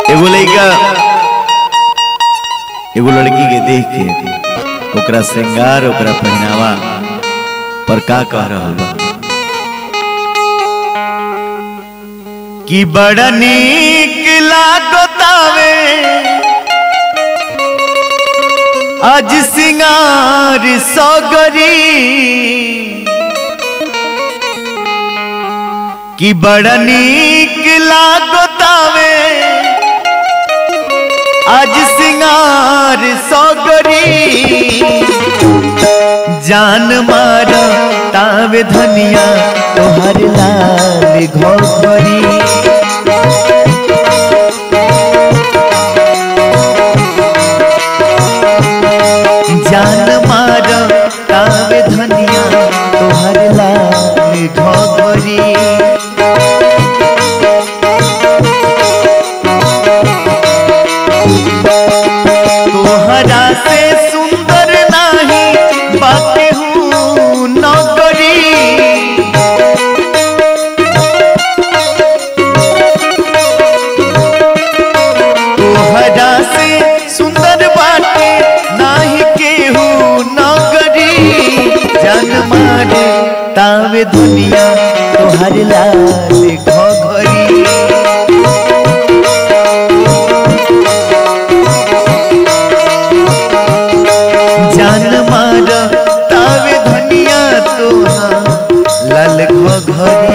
एगो लड़का एगो लड़की के देख के ओकरा श्रृंगार ओकरा पहनावा पर का कह रहा बा कि बड़ा नीक लागतावे आज सिंगार सगरी कि बड़ा नीक लागतावे आज सिंगार सगरी जान मारा तावे धनिया तोहर लाल घोघरी जान मारा तावे धनिया तोहर लाल घोघरी तोहरा से सुंदर नहीं बाकी हूँ नौकरी तोहरा से सुंदर बाटे नहीं केहू नौकरी जान मारे तावे दुनिया तोहर लाल घोघरी जान मारा तावे धनिया तोहार लाल घोघरी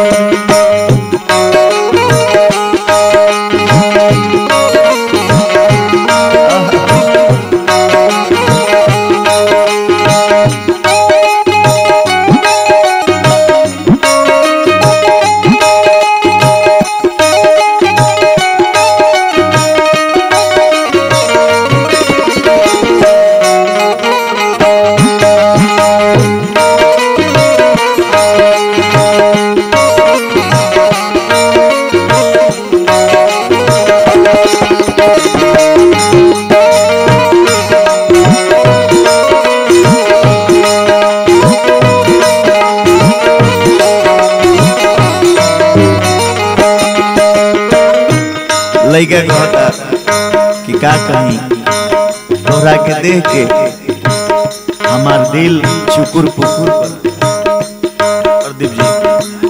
लड़का कहता कि का कहीं तोहरा के देख के हमार दिल चुकुर पुकुर प्रदीप जी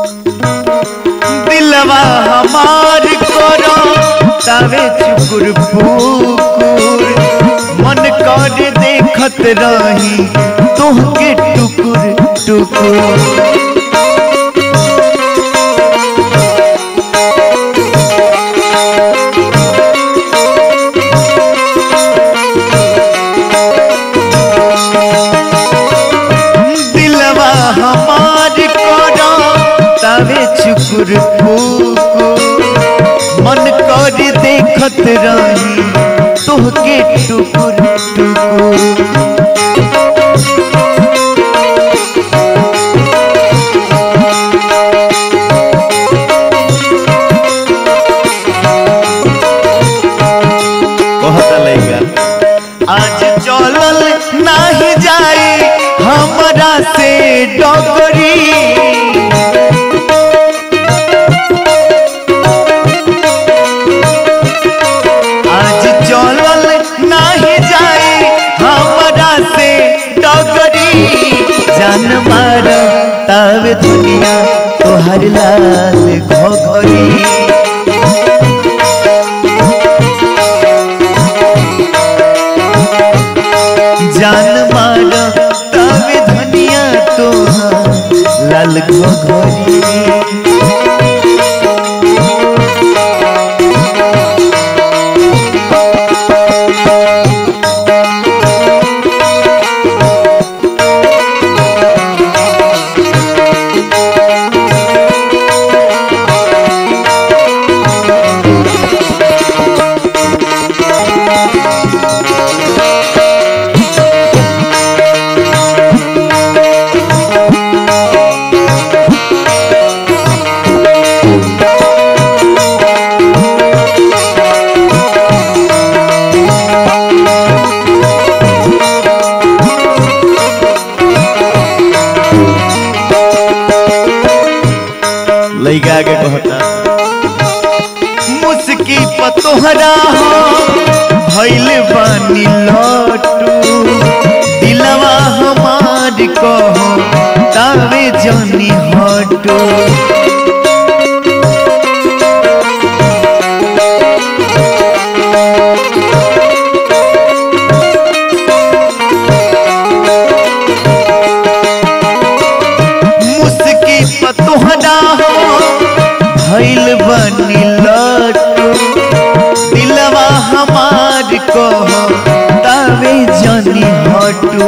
दिलवा हमार करो तावे चुकुर पुकुर मन कर देखत रही तोहके टुकुर टुकुर चुकुर मन कर देखत रही तोहके टुकुर टुकुर कहता लइका आज चलल नाही जाए हमरा से डगरी जान मारा तावे दुनिया तोहर लाल घोघरी जान मारा तावे दुनिया तोहर मुस्की पतोहरा हो भइल बानी लटू दिलवा हमार कहो तावे जानी हटू मुस्की पतोहरा हो भइल बानी लटू दिलवा हमार कहो तावे जानी हटू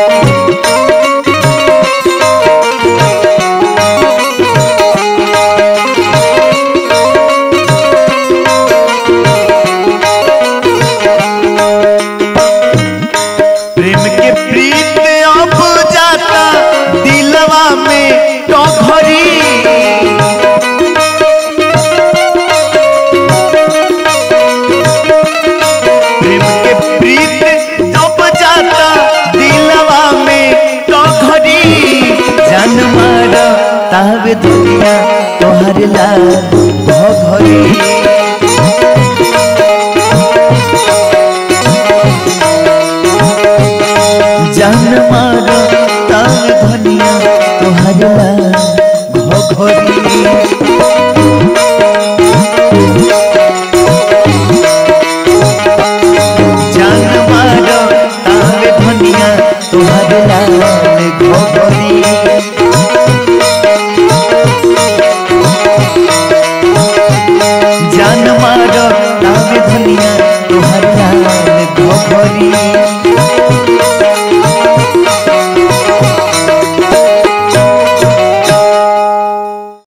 प्रेम के प्रीत अब जाता दिलवा में टोखरी प्रेम के प्रीत अब जाता दिलवा में टोखरी जान मारा तावे दुनिया तोहर लाल भरी जान मारो ताल धनिया तोहर